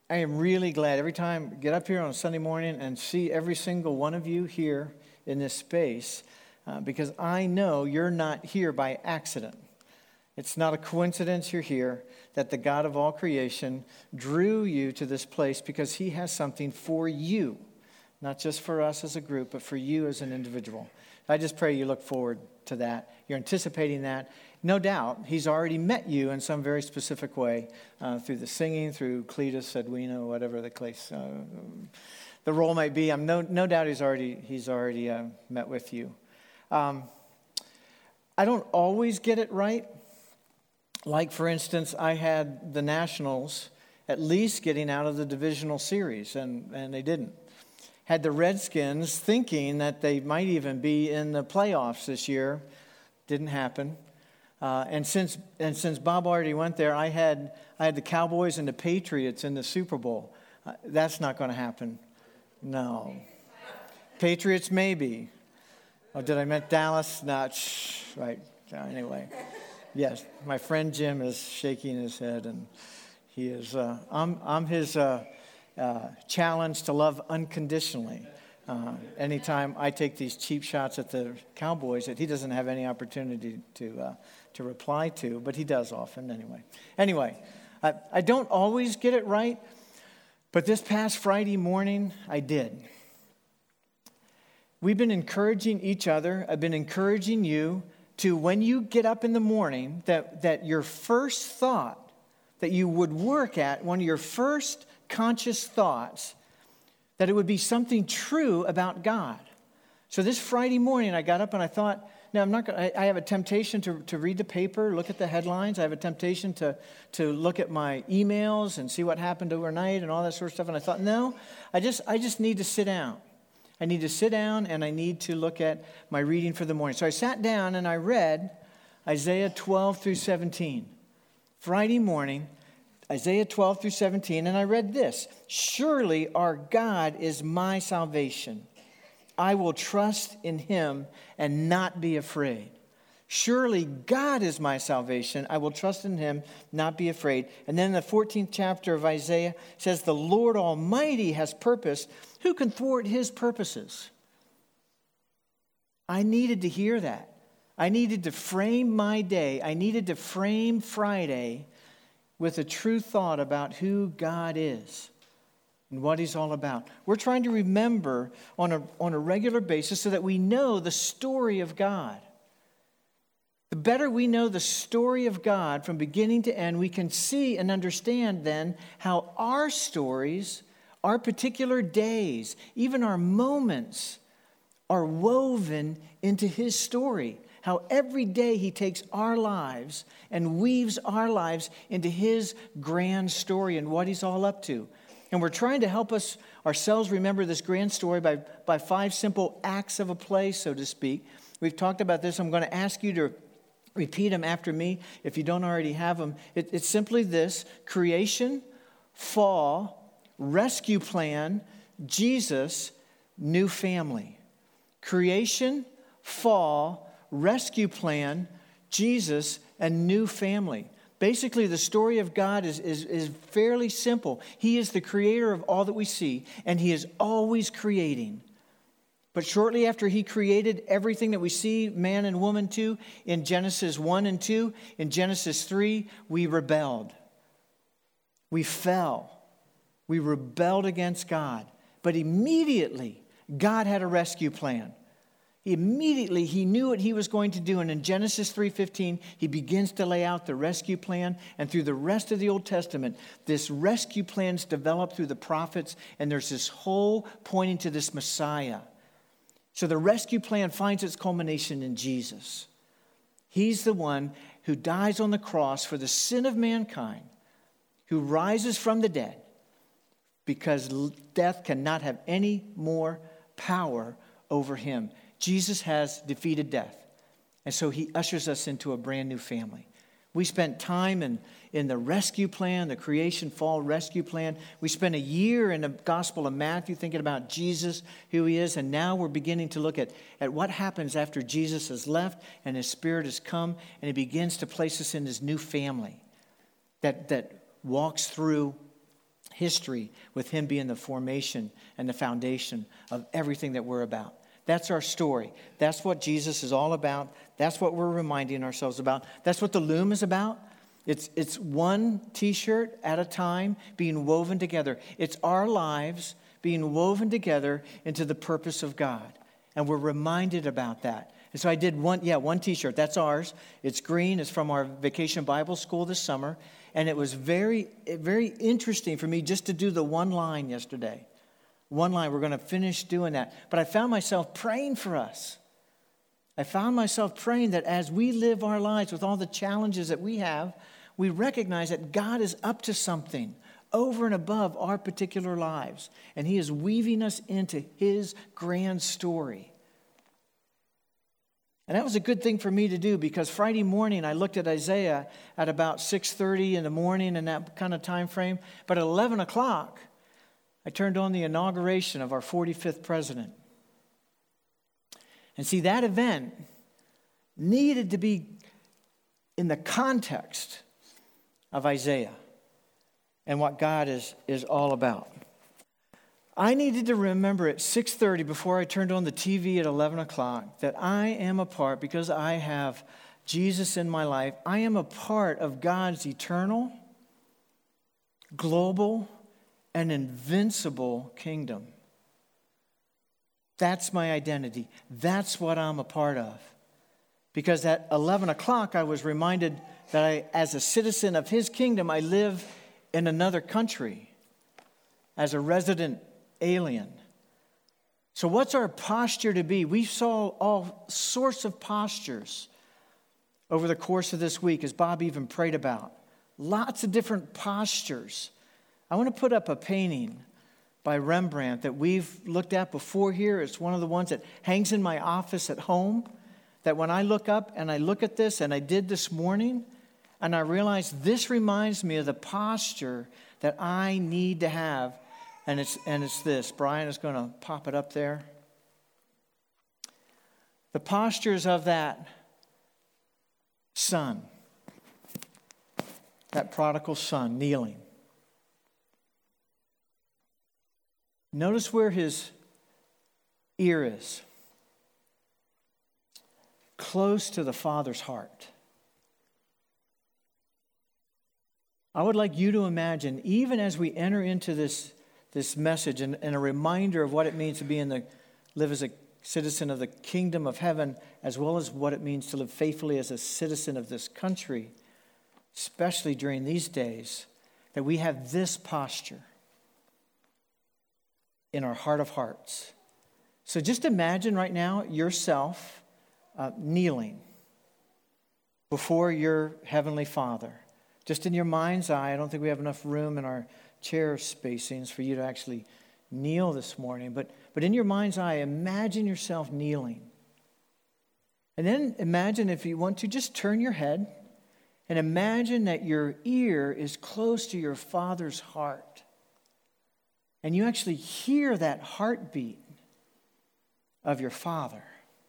I am really glad every time I get up here on a Sunday morning and see every single one of you here in this space, because I know you're not here by accident. It's not a coincidence you're here, that the God of all creation drew you to this place because he has something for you, not just for us as a group, but for you as an individual. I just pray you look forward to that. You're anticipating that. No doubt, he's already met you in some very specific way through the singing, through Cletus, Edwina, whatever the role might be. No doubt he's already met with you. I don't always get it right. Like, for instance, I had the Nationals at least getting out of the divisional series, and they didn't. Had the Redskins thinking that they might even be in the playoffs this year. Didn't happen. And since Bob already went there, I had the Cowboys and the Patriots in the Super Bowl. That's not going to happen. No. Patriots maybe. Oh, did I meant Dallas? Not. Right. Anyway. Yes, my friend Jim is shaking his head, and he is. I'm his challenge to love unconditionally. Anytime I take these cheap shots at the Cowboys that he doesn't have any opportunity to reply to, but he does often anyway. I don't always get it right, but this past Friday morning I did. We've been encouraging each other. I've been encouraging you to, when you get up in the morning, that your first thought that you would work at, one of your first conscious thoughts, that it would be something true about God. So this Friday morning, I got up and I thought, now I have a temptation to read the paper, look at the headlines. I have a temptation to look at my emails and see what happened overnight and all that sort of stuff. And I thought, no, I just need to sit down. I need to sit down and I need to look at my reading for the morning. So I sat down and I read Isaiah 12 through 17. Friday morning, Isaiah 12 through 17, and I read this. Surely our God is my salvation. I will trust in him and not be afraid. Surely God is my salvation. I will trust in him, not be afraid. And then the 14th chapter of Isaiah says, the Lord Almighty has purpose. Who can thwart his purposes? I needed to hear that. I needed to frame my day. I needed to frame Friday with a true thought about who God is and what he's all about. We're trying to remember on a regular basis so that we know the story of God. The better we know the story of God from beginning to end, we can see and understand then how our stories, our particular days, even our moments are woven into his story. How every day he takes our lives and weaves our lives into his grand story and what he's all up to. And we're trying to help ourselves remember this grand story by 5 simple acts of a play, so to speak. We've talked about this. I'm going to ask you to repeat them after me if you don't already have them. It's simply this: creation, fall, rescue plan, Jesus, new family. Creation, fall, rescue plan, Jesus, and new family. Basically, the story of God is fairly simple. He is the creator of all that we see, and he is always creating. But shortly after he created everything that we see, man and woman too, in Genesis 1 and 2, in Genesis 3, we rebelled. We fell. We rebelled against God. But immediately, God had a rescue plan. Immediately, he knew what he was going to do. And in Genesis 3:15, he begins to lay out the rescue plan. And through the rest of the Old Testament, this rescue plan is developed through the prophets. And there's this whole pointing to this Messiah. So the rescue plan finds its culmination in Jesus. He's the one who dies on the cross for the sin of mankind, who rises from the dead, because death cannot have any more power over him. Jesus has defeated death. And so he ushers us into a brand new family. We spent time in the rescue plan, the creation fall rescue plan. We spent a year in the Gospel of Matthew thinking about Jesus, who he is. And now we're beginning to look at what happens after Jesus has left and his Spirit has come. And he begins to place us in his new family that walks through history with him being the formation and the foundation of everything that we're about. That's our story. That's what Jesus is all about. That's what we're reminding ourselves about. That's what the loom is about. It's one t-shirt at a time being woven together. It's our lives being woven together into the purpose of God. And we're reminded about that. And so I did one t-shirt. That's ours. It's green. It's from our Vacation Bible School this summer. And it was very, very interesting for me just to do the one line yesterday. One line. We're going to finish doing that. But I found myself praying for us. I found myself praying that as we live our lives with all the challenges that we have, we recognize that God is up to something over and above our particular lives. And he is weaving us into his grand story. And that was a good thing for me to do because Friday morning I looked at Isaiah at about 6:30 in the morning in that kind of time frame. But at 11 o'clock, I turned on the inauguration of our 45th president. And see, that event needed to be in the context of Isaiah and what God is all about. I needed to remember at 6:30 before I turned on the TV at 11 o'clock that I am a part, because I have Jesus in my life, I am a part of God's eternal, global, and invincible kingdom. That's my identity. That's what I'm a part of. Because at 11 o'clock, I was reminded that as a citizen of his kingdom, I live in another country as a resident alien. So what's our posture to be? We saw all sorts of postures over the course of this week, as Bob even prayed about. Lots of different postures. I want to put up a painting by Rembrandt that we've looked at before here. It's one of the ones that hangs in my office at home, that when I look up and I look at this, and I did this morning, and I realized this reminds me of the posture that I need to have. And it's this. Brian is going to pop it up there. The postures of that son, that prodigal son kneeling. Notice where his ear is. Close to the Father's heart. I would like you to imagine, even as we enter into this message and a reminder of what it means to live as a citizen of the kingdom of heaven, as well as what it means to live faithfully as a citizen of this country, especially during these days, that we have this posture in our heart of hearts. So just imagine right now yourself kneeling before your heavenly Father. Just in your mind's eye. I don't think we have enough room in our chair spacings for you to actually kneel this morning. But in your mind's eye, imagine yourself kneeling. And then imagine, if you want to, just turn your head and imagine that your ear is close to your Father's heart. And you actually hear that heartbeat of your Father.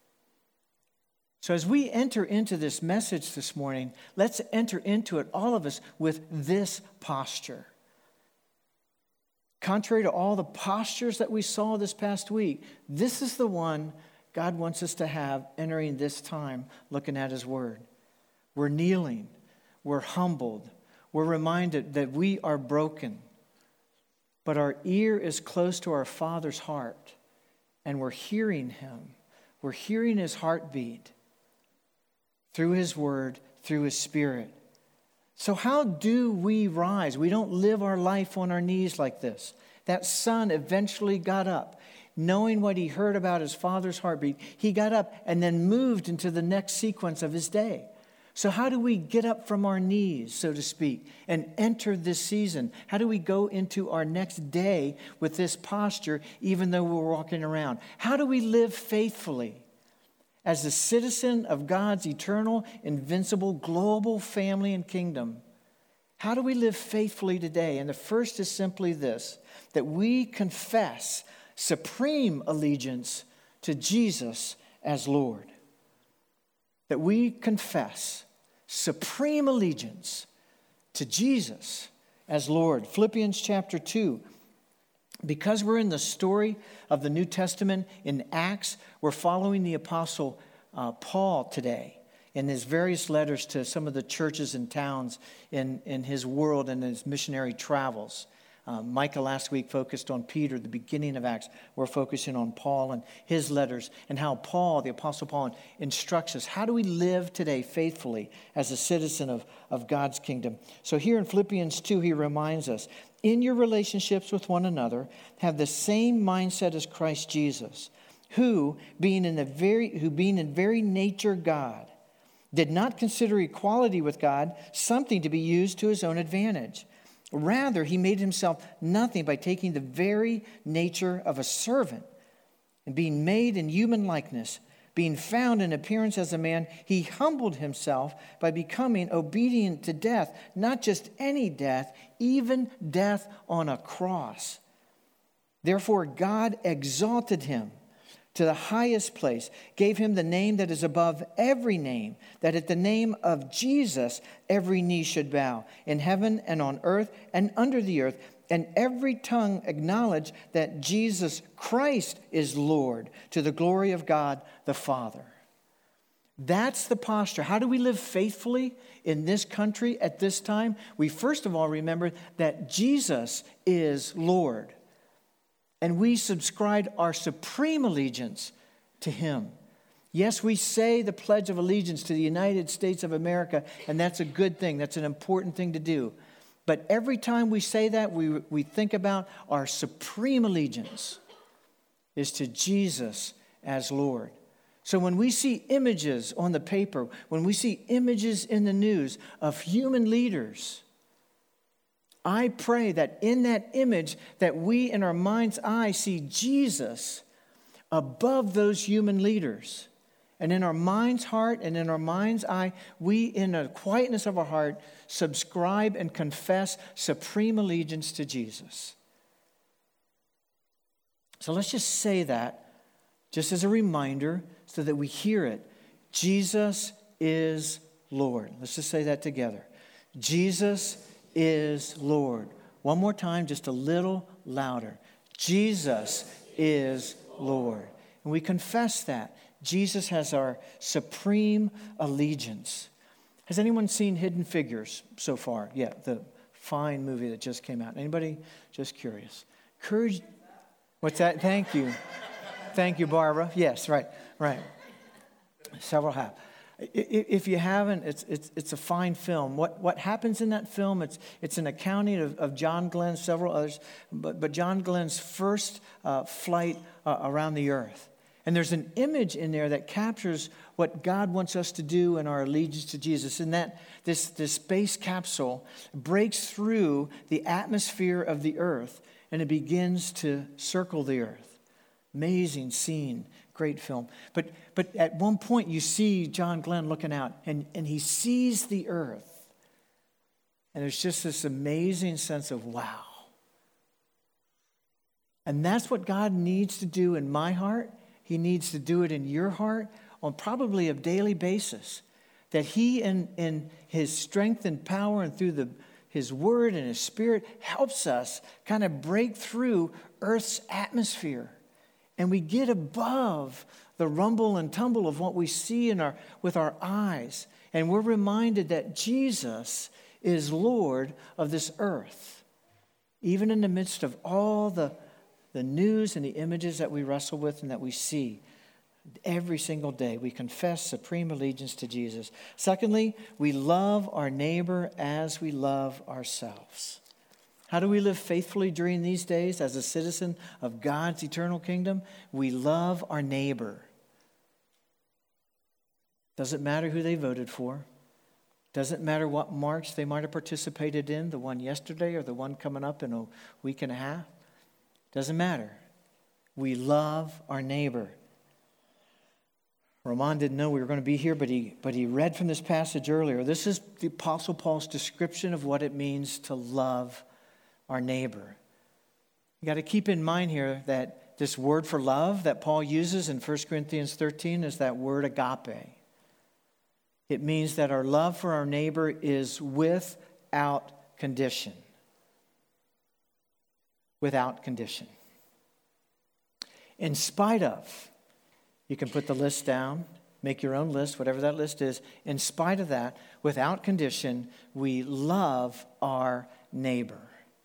So as we enter into this message this morning, let's enter into it, all of us, with this posture. Contrary to all the postures that we saw this past week, this is the one God wants us to have entering this time, looking at his word. We're kneeling. We're humbled. We're reminded that we are broken. But our ear is close to our Father's heart, and we're hearing him. We're hearing his heartbeat through his word, through his Spirit. So how do we rise? We don't live our life on our knees like this. That son eventually got up. Knowing what he heard about his Father's heartbeat, he got up and then moved into the next sequence of his day. So how do we get up from our knees, so to speak, and enter this season? How do we go into our next day with this posture, even though we're walking around? How do we live faithfully as a citizen of God's eternal, invincible, global family and kingdom? How do we live faithfully today? And the first is simply this, that we confess supreme allegiance to Jesus as Lord. That we confess supreme allegiance to Jesus as Lord. Philippians chapter 2. Because we're in the story of the New Testament in Acts, we're following the Apostle Paul today in his various letters to some of the churches and towns in his world and his missionary travels. Micah last week focused on Peter, the beginning of Acts. We're focusing on Paul and his letters and how Paul, the Apostle Paul, instructs us. How do we live today faithfully as a citizen of God's kingdom? So here in Philippians 2, he reminds us, in your relationships with one another, have the same mindset as Christ Jesus, who, being in very nature God, did not consider equality with God something to be used to his own advantage. Rather, he made himself nothing by taking the very nature of a servant and being made in human likeness. Being found in appearance as a man, he humbled himself by becoming obedient to death, not just any death, even death on a cross. Therefore, God exalted him to the highest place, gave him the name that is above every name, that at the name of Jesus every knee should bow, in heaven and on earth and under the earth, and every tongue acknowledge that Jesus Christ is Lord, to the glory of God the Father. That's the posture. How do we live faithfully in this country at this time? We first of all remember that Jesus is Lord. And we subscribe our supreme allegiance to him. Yes, we say the Pledge of Allegiance to the United States of America, and that's a good thing. That's an important thing to do. But every time we say that, we think about our supreme allegiance is to Jesus as Lord. So when we see images on the paper, when we see images in the news of human leaders, I pray that in that image that we in our mind's eye see Jesus above those human leaders. And in our mind's heart and in our mind's eye, we in the quietness of our heart subscribe and confess supreme allegiance to Jesus. So let's just say that just as a reminder so that we hear it. Jesus is Lord. Let's just say that together. Jesus is Lord. One more time, just a little louder. Jesus is Lord. And we confess that. Jesus has our supreme allegiance. Has anyone seen Hidden Figures so far? Yeah, the fine movie that just came out. Anybody? Just curious. Courage. What's that? Thank you. Thank you, Barbara. Yes, right. Several have. If you haven't, it's a fine film. What happens in that film? It's an accounting of John Glenn, several others, but John Glenn's first flight around the earth. And there's an image in there that captures what God wants us to do in our allegiance to Jesus. And that this space capsule breaks through the atmosphere of the earth and it begins to circle the earth. Amazing scene. Great film. But at one point you see John Glenn looking out and he sees the earth. And there's just this amazing sense of wow. And that's what God needs to do in my heart. He needs to do it in your heart on probably a daily basis. That he in his strength and power and through his word and his spirit helps us kind of break through earth's atmosphere. And we get above the rumble and tumble of what we see with our eyes. And we're reminded that Jesus is Lord of this earth. Even in the midst of all the news and the images that we wrestle with and that we see every single day, we confess supreme allegiance to Jesus. Secondly, we love our neighbor as we love ourselves. How do we live faithfully during these days as a citizen of God's eternal kingdom? We love our neighbor. Doesn't matter who they voted for. Doesn't matter what march they might have participated in, the one yesterday or the one coming up in a week and a half. Doesn't matter. We love our neighbor. Roman didn't know we were going to be here, but he read from this passage earlier. This is the Apostle Paul's description of what it means to love our neighbor. You got to keep in mind here that this word for love that Paul uses in 1 Corinthians 13 is that word agape. It means that our love for our neighbor is without condition. without condition. In spite of, you can put the list down, make your own list, whatever that list is. In spite of that, without condition, we love our neighbor.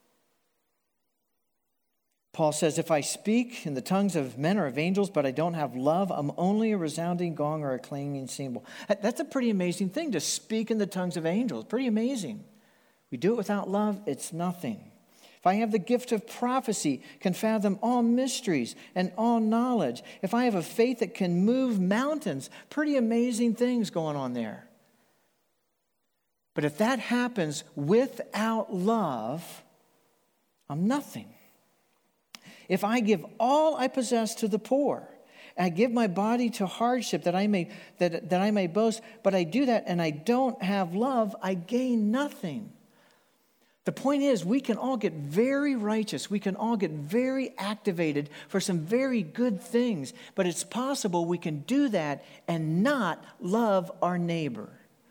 Paul says, if I speak in the tongues of men or of angels, but I don't have love, I'm only a resounding gong or a clanging cymbal. That's a pretty amazing thing, to speak in the tongues of angels. Pretty amazing. We do it without love, it's nothing. If I have the gift of prophecy, can fathom all mysteries and all knowledge. If I have a faith that can move mountains, pretty amazing things going on there. But if that happens without love, I'm nothing. If I give all I possess to the poor, and I give my body to hardship that I may boast, but I do that and I don't have love, I gain nothing. The point is, we can all get very righteous. We can all get very activated for some very good things. But it's possible we can do that and not love our neighbor.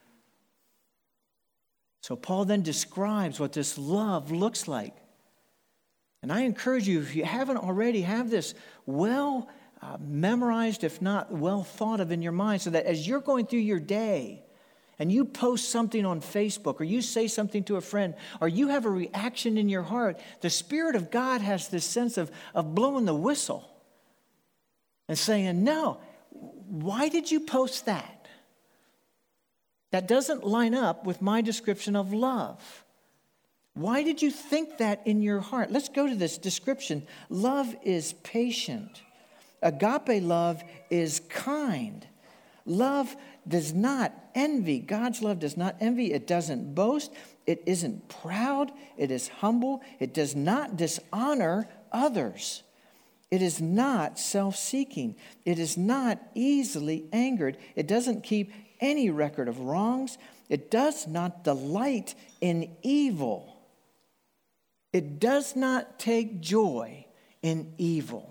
So Paul then describes what this love looks like. And I encourage you, if you haven't already, have this well memorized, if not well thought of in your mind, so that as you're going through your day, and you post something on Facebook, or you say something to a friend, or you have a reaction in your heart, the Spirit of God has this sense of blowing the whistle and saying, no, why did you post that? That doesn't line up with my description of love. Why did you think that in your heart? Let's go to this description. Love is patient. Agape love is kind. Love does not envy. God's love does not envy. It doesn't boast. It isn't proud. It is humble. It does not dishonor others. It is not self-seeking. It is not easily angered. It doesn't keep any record of wrongs. It does not delight in evil. It does not take joy in evil.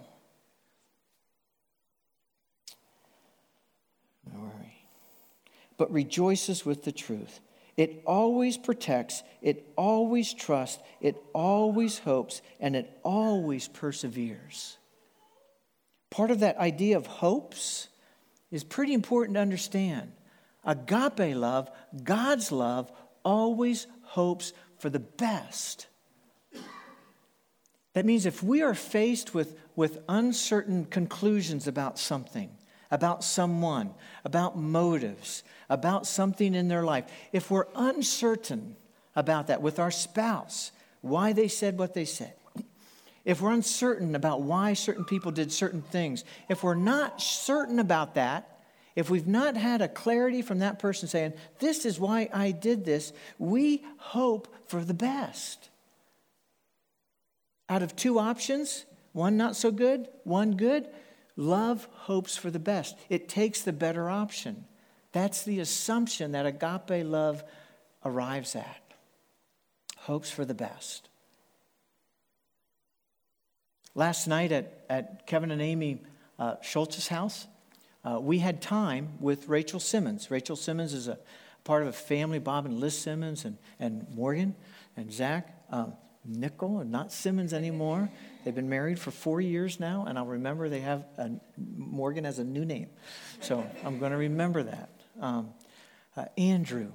But rejoices with the truth. It always protects, it always trusts, it always hopes, and it always perseveres. Part of that idea of hopes is pretty important to understand. Agape love, God's love, always hopes for the best. That means if we are faced with uncertain conclusions about something, about someone, about motives, about something in their life, if we're uncertain about that with our spouse, why they said what they said, if we're uncertain about why certain people did certain things, if we're not certain about that, if we've not had a clarity from that person saying, this is why I did this, we hope for the best. Out of two options, one not so good, one good, love hopes for the best. It takes the better option. That's the assumption that agape love arrives at. Hopes for the best. Last night at Kevin and Amy Schultz's house, we had time with Rachel Simmons. Rachel Simmons is a part of a family, Bob and Liz Simmons and Morgan and Zach. Nickel, and not Simmons anymore. They've been married for 4 years now, and I'll remember they have Morgan has a new name. So I'm going to remember that. Andrew.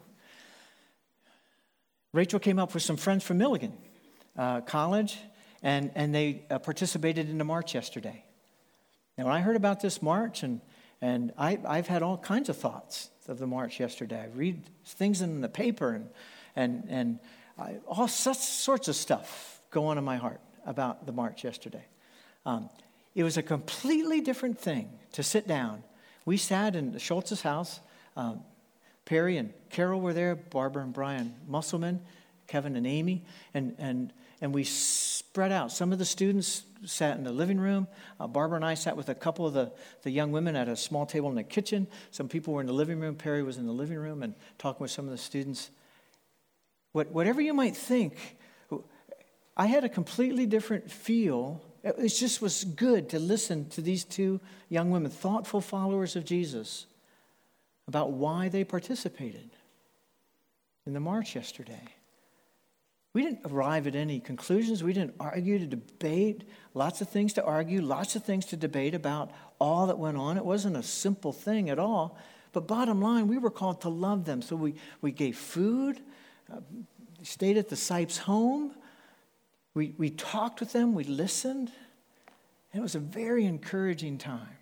Rachel came up with some friends from Milligan College, and they participated in the march yesterday. Now, when I heard about this march, and I've had all kinds of thoughts of the march yesterday. I read things in the paper and all such sorts of stuff go on in my heart about the march yesterday. It was a completely different thing to sit down. We sat in Schultz's house. Perry and Carol were there, Barbara and Brian Musselman, Kevin and Amy, and we spread out. Some of the students sat in the living room. Barbara and I sat with a couple of the young women at a small table in the kitchen. Some people were in the living room. Perry was in the living room and talking with some of the students. Whatever you might think, I had a completely different feel. It just was good to listen to these two young women, thoughtful followers of Jesus, about why they participated in the march yesterday. We didn't arrive at any conclusions. We didn't argue to debate. Lots of things to argue, lots of things to debate about all that went on. It wasn't a simple thing at all. But bottom line, we were called to love them. So we gave food, stayed at the Sipes' home. We talked with them. We listened. And it was a very encouraging time.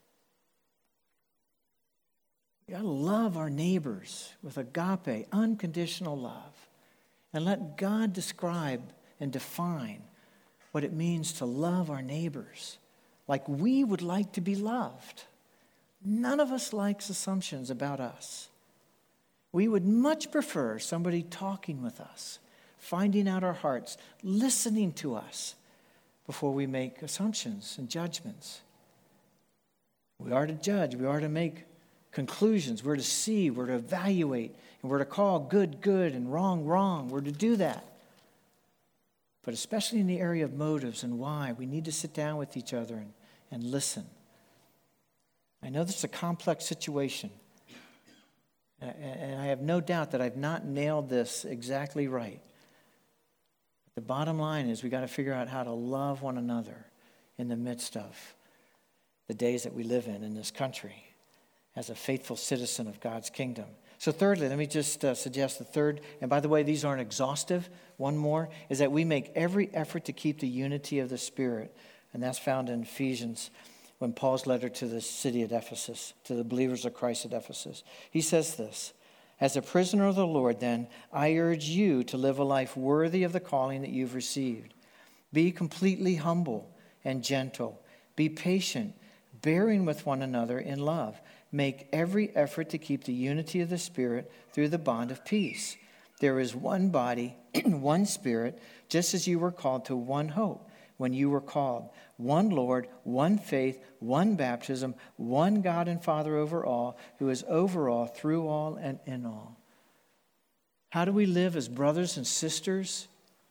We got to love our neighbors with agape, unconditional love. And let God describe and define what it means to love our neighbors like we would like to be loved. None of us likes assumptions about us. We would much prefer somebody talking with us, finding out our hearts, listening to us before we make assumptions and judgments. We are to judge. We are to make conclusions. We're to see. We're to evaluate. And we're to call good, good, and wrong, wrong. We're to do that. But especially in the area of motives and why, we need to sit down with each other and listen. I know this is a complex situation. And I have no doubt that I've not nailed this exactly right. The bottom line is we got to figure out how to love one another in the midst of the days that we live in this country as a faithful citizen of God's kingdom. So thirdly, let me just suggest the third, and by the way, these aren't exhaustive. One more is that we make every effort to keep the unity of the Spirit. And that's found in Ephesians when Paul's letter to the city at Ephesus, to the believers of Christ at Ephesus. He says this, "As a prisoner of the Lord, then, I urge you to live a life worthy of the calling that you've received. Be completely humble and gentle. Be patient, bearing with one another in love. Make every effort to keep the unity of the Spirit through the bond of peace. There is one body, one Spirit, just as you were called to one hope when you were called. One Lord, one faith, one baptism, one God and Father over all, who is over all, through all, and in all." How do we live as brothers and sisters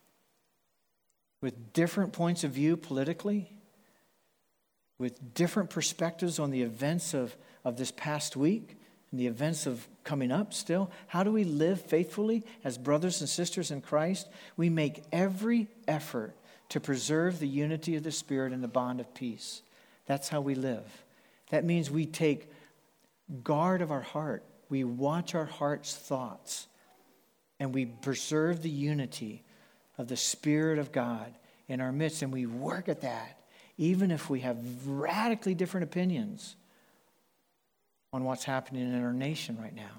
with different points of view politically, with different perspectives on the events of this past week and the events of coming up still? How do we live faithfully as brothers and sisters in Christ? We make every effort to preserve the unity of the Spirit and the bond of peace. That's how we live. That means we take guard of our heart. We watch our heart's thoughts. And we preserve the unity of the Spirit of God in our midst. And we work at that, even if we have radically different opinions on what's happening in our nation right now.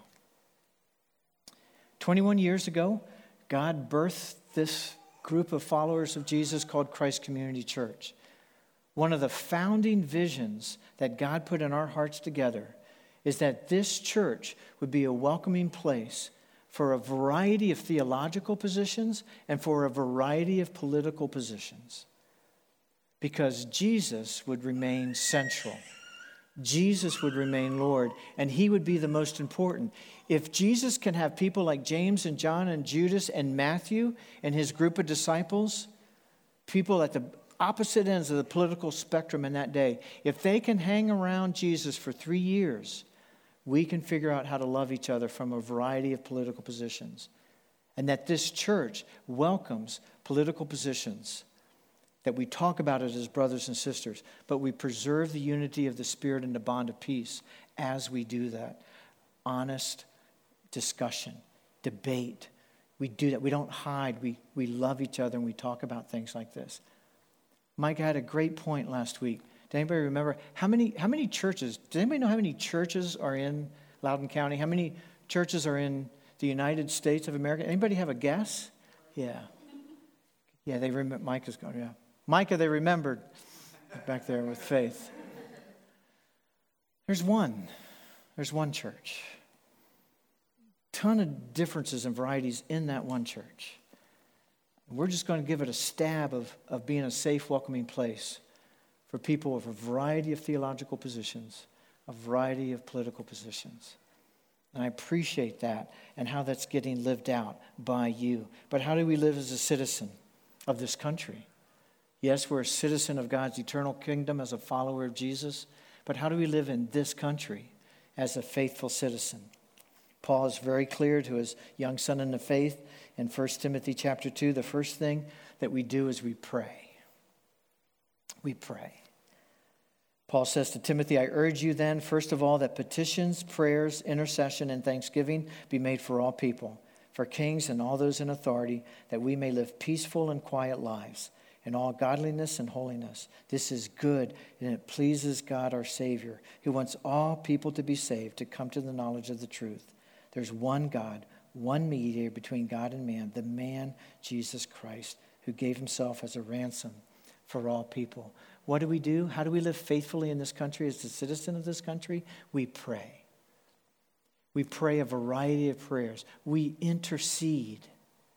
21 years ago, God birthed this group of followers of Jesus called Christ Community Church. One of the founding visions that God put in our hearts together is that this church would be a welcoming place for a variety of theological positions and for a variety of political positions, because Jesus would remain central. Jesus would remain Lord, and he would be the most important. If Jesus can have people like James and John and Judas and Matthew and his group of disciples, people at the opposite ends of the political spectrum in that day, if they can hang around Jesus for 3 years, we can figure out how to love each other from a variety of political positions. And that this church welcomes political positions, that we talk about it as brothers and sisters, but we preserve the unity of the Spirit and the bond of peace as we do that. Honest discussion, debate. We do that. We don't hide. We love each other and we talk about things like this. Mike had a great point last week. Does anybody remember how many churches? Does anybody know how many churches are in Loudoun County? How many churches are in the United States of America? Anybody have a guess? Yeah, they remember. Mike is going. Yeah. Micah, they remembered back there with faith. There's one church. Ton of differences and varieties in that one church. We're just going to give it a stab of being a safe, welcoming place for people of a variety of theological positions, a variety of political positions. And I appreciate that and how that's getting lived out by you. But how do we live as a citizen of this country? Yes, we're a citizen of God's eternal kingdom as a follower of Jesus, but how do we live in this country as a faithful citizen? Paul is very clear to his young son in the faith in 1 Timothy chapter 2. The first thing that we do is we pray. We pray. Paul says to Timothy, I urge you then, first of all, that petitions, prayers, intercession, and thanksgiving be made for all people, for kings and all those in authority, that we may live peaceful and quiet lives in all godliness and holiness. This is good, and it pleases God our Savior, who wants all people to be saved, to come to the knowledge of the truth. There's one God, one mediator between God and man, the man Jesus Christ, who gave himself as a ransom for all people. What do we do? How do we live faithfully in this country as a citizen of this country? We pray. We pray a variety of prayers. We intercede.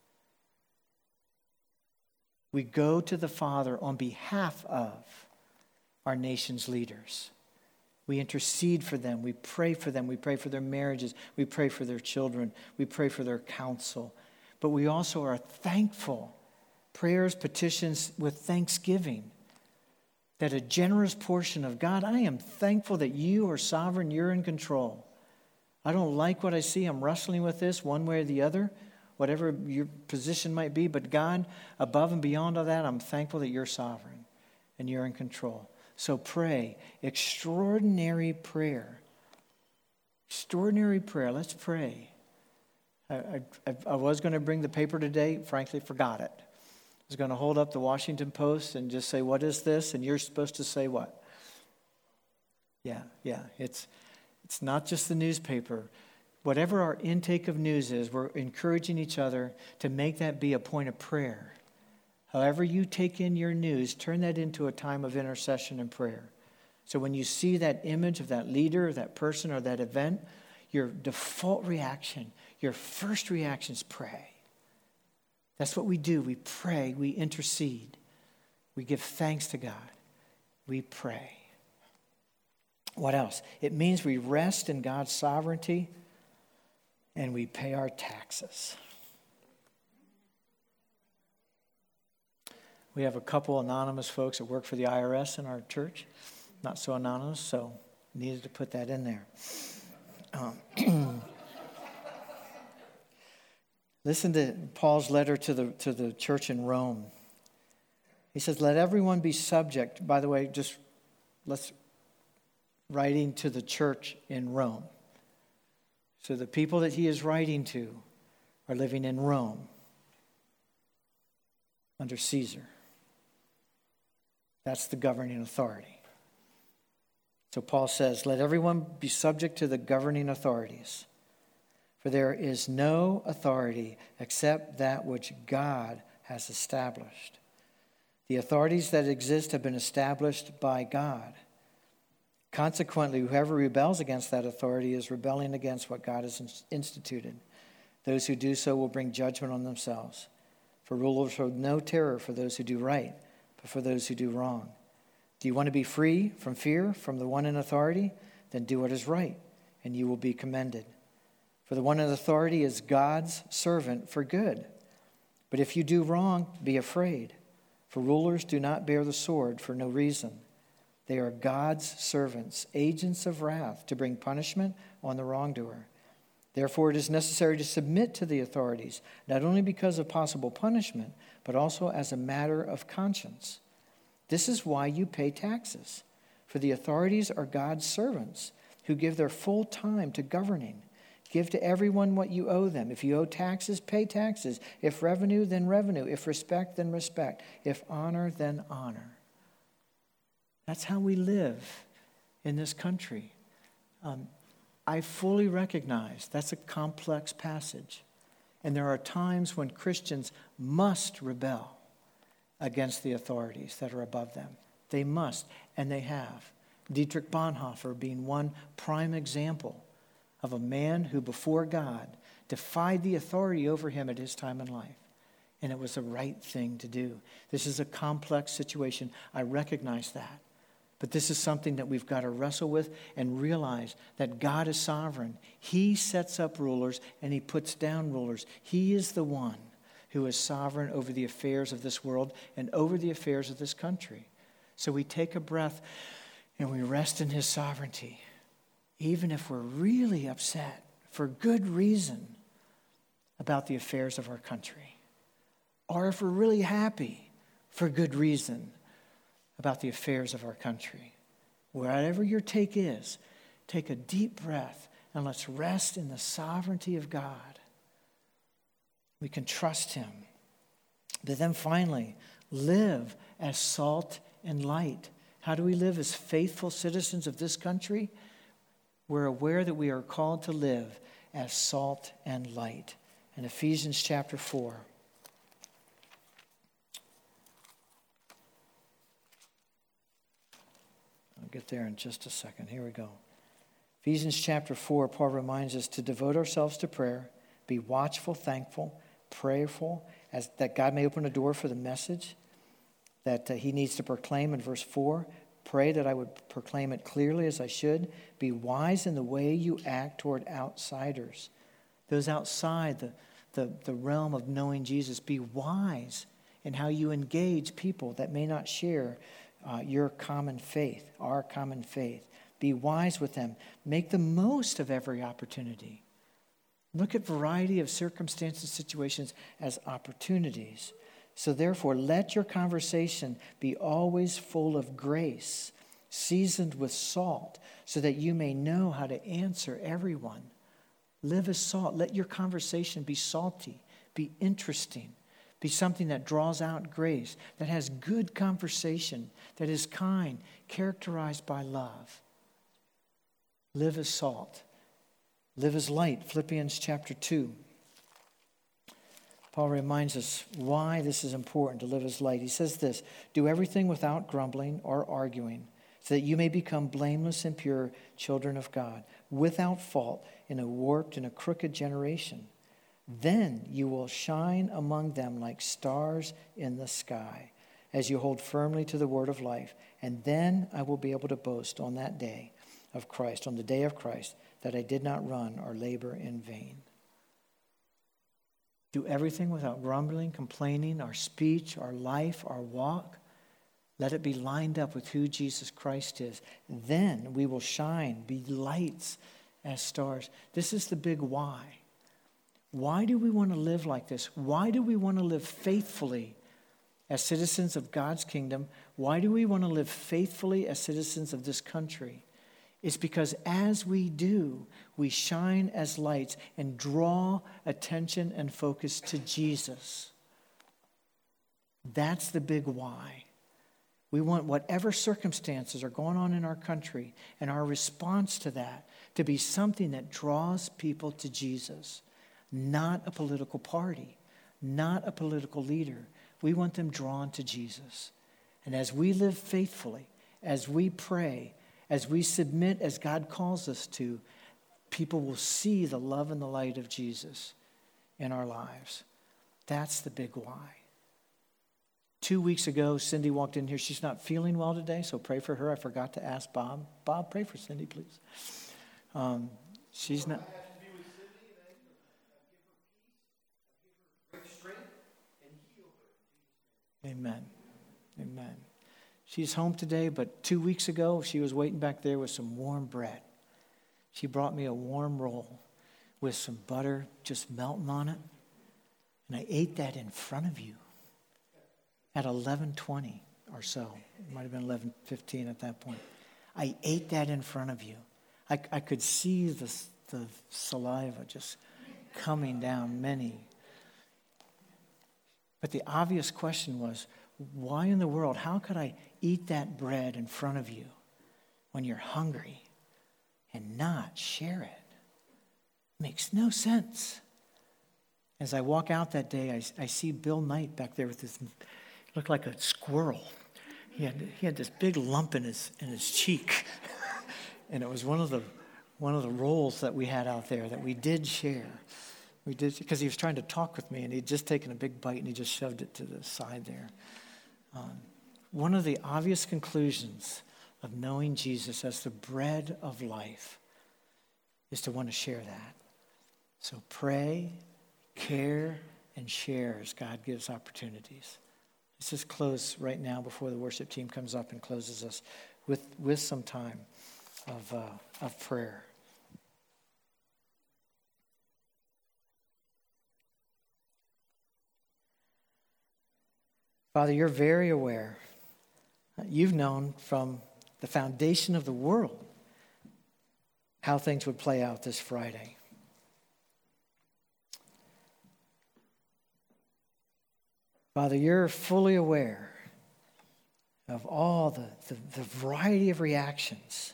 We go to the Father on behalf of our nation's leaders. We intercede for them. We pray for them. We pray for their marriages. We pray for their children. We pray for their counsel. But we also are thankful. Prayers, petitions with thanksgiving. That a generous portion of God, I am thankful that you are sovereign, you're in control. I don't like what I see. I'm wrestling with this one way or the other, whatever your position might be. But God, above and beyond all that, I'm thankful that you're sovereign and you're in control. So pray. Extraordinary prayer. Extraordinary prayer. Let's pray. I was going to bring the paper today. Frankly, forgot it. I was going to hold up the Washington Post and just say, what is this? And you're supposed to say what? Yeah. It's not just the newspaper. Whatever our intake of news is, we're encouraging each other to make that be a point of prayer. However you take in your news, turn that into a time of intercession and prayer. So when you see that image of that leader, or that person, or that event, your default reaction, your first reaction is pray. That's what we do. We pray. We intercede. We give thanks to God. We pray. What else? It means we rest in God's sovereignty and we pay our taxes. We have a couple anonymous folks that work for the IRS in our church. Not so anonymous, so needed to put that in there. Listen to Paul's letter to the church in Rome. He says, let everyone be subject. By the way, writing to the church in Rome. So the people that he is writing to are living in Rome under Caesar. That's the governing authority. So Paul says, let everyone be subject to the governing authorities. For there is no authority except that which God has established. The authorities that exist have been established by God. Consequently, whoever rebels against that authority is rebelling against what God has instituted. Those who do so will bring judgment on themselves. For rulers have no terror for those who do right, but for those who do wrong. Do you want to be free from fear from the one in authority? Then do what is right, and you will be commended. For the one in authority is God's servant for good. But if you do wrong, be afraid. For rulers do not bear the sword for no reason. They are God's servants, agents of wrath, to bring punishment on the wrongdoer. Therefore, it is necessary to submit to the authorities, not only because of possible punishment, but also as a matter of conscience. This is why you pay taxes. For the authorities are God's servants, who give their full time to governing. Give to everyone what you owe them. If you owe taxes, pay taxes. If revenue, then revenue. If respect, then respect. If honor, then honor. That's how we live in this country. I fully recognize that's a complex passage. And there are times when Christians must rebel against the authorities that are above them. They must, and they have. Dietrich Bonhoeffer being one prime example of a man who before God defied the authority over him at his time in life. And it was the right thing to do. This is a complex situation. I recognize that. But this is something that we've got to wrestle with and realize that God is sovereign. He sets up rulers and he puts down rulers. He is the one who is sovereign over the affairs of this world and over the affairs of this country. So we take a breath and we rest in his sovereignty. Even if we're really upset for good reason about the affairs of our country. Or if we're really happy for good reason about the affairs of our country. Whatever your take is, take a deep breath and let's rest in the sovereignty of God. We can trust him. But then finally, live as salt and light. How do we live as faithful citizens of this country? We're aware that we are called to live as salt and light. In Ephesians chapter 4. I'll get there in just a second. Here we go. Ephesians chapter 4, Paul reminds us to devote ourselves to prayer, be watchful, thankful, prayerful, as that God may open a door for the message that he needs to proclaim in verse 4. Pray that I would proclaim it clearly as I should. Be wise in the way you act toward outsiders. Those outside the realm of knowing Jesus. Be wise in how you engage people that may not share your common faith, our common faith. Be wise with them. Make the most of every opportunity. Look at variety of circumstances, situations as opportunities. So therefore, let your conversation be always full of grace, seasoned with salt, so that you may know how to answer everyone. Live as salt. Let your conversation be salty, be interesting, be something that draws out grace, that has good conversation, that is kind, characterized by love. Live as salt. Live as light. Philippians chapter 2. Paul reminds us why this is important to live as light. He says this, do everything without grumbling or arguing, so that you may become blameless and pure children of God, without fault in a warped and a crooked generation. Then you will shine among them like stars in the sky, as you hold firmly to the word of life. And then I will be able to boast on that day of Christ, on the day of Christ, that I did not run or labor in vain. Do everything without grumbling, complaining, our speech, our life, our walk. Let it be lined up with who Jesus Christ is. Then we will shine, be lights as stars. This is the big why. Why do we want to live like this? Why do we want to live faithfully as citizens of God's kingdom? Why do we want to live faithfully as citizens of this country? It's because as we do, we shine as lights and draw attention and focus to Jesus. That's the big why. We want whatever circumstances are going on in our country and our response to that to be something that draws people to Jesus, not a political party, not a political leader. We want them drawn to Jesus. And as we live faithfully, as we pray, as we submit as God calls us to, people will see the love and the light of Jesus in our lives. That's the big why. 2 weeks ago, Cindy walked in here. She's not feeling well today, so pray for her. I forgot to ask Bob. Bob, pray for Cindy, please. She's not... Amen. Amen. She's home today, but 2 weeks ago, she was waiting back there with some warm bread. She brought me a warm roll with some butter just melting on it. And I ate that in front of you at 11:20 or so. It might have been 11:15 at that point. I ate that in front of you. I could see the saliva just coming down many. But the obvious question was, why in the world, how could I eat that bread in front of you when you're hungry and not share it? Makes no sense. As I walk out that day, I see Bill Knight back there with this, looked like a squirrel. He had this big lump in his cheek. And it was one of the rolls that we had out there that we did share. We did, because he was trying to talk with me, and he'd just taken a big bite, and he just shoved it to the side there. One of the obvious conclusions of knowing Jesus as the bread of life is to want to share that. So pray, care, and share as God gives opportunities. Let's just close right now before the worship team comes up and closes us with some time of prayer. Father, you're very aware. You've known from the foundation of the world how things would play out this Friday. Father, you're fully aware of all the variety of reactions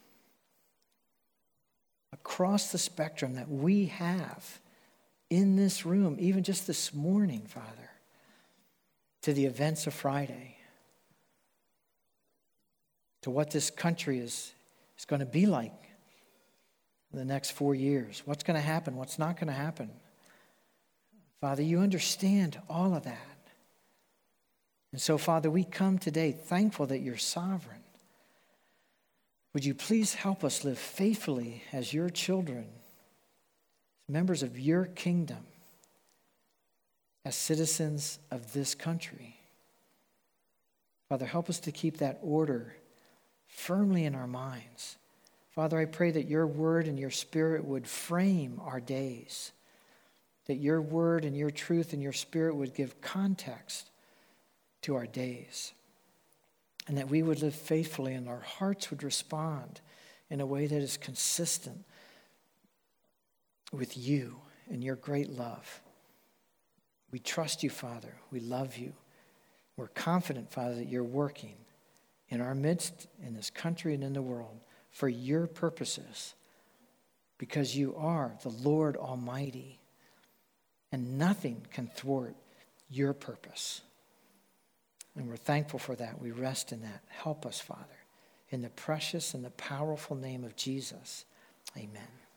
across the spectrum that we have in this room, even just this morning, Father, to the events of Friday, to what this country is going to be like in the next 4 years. What's going to happen? What's not going to happen? Father, you understand all of that. And so, Father, we come today thankful that you're sovereign. Would you please help us live faithfully as your children, members of your kingdom, as citizens of this country? Father, help us to keep that order firmly in our minds. Father, I pray that your word and your spirit would frame our days, that your word and your truth and your spirit would give context to our days, and that we would live faithfully and our hearts would respond in a way that is consistent with you and your great love. We trust you, Father. We love you. We're confident, Father, that you're working in our midst, in this country and in the world, for your purposes, because you are the Lord Almighty, and nothing can thwart your purpose. And we're thankful for that. We rest in that. Help us, Father, in the precious and the powerful name of Jesus. Amen.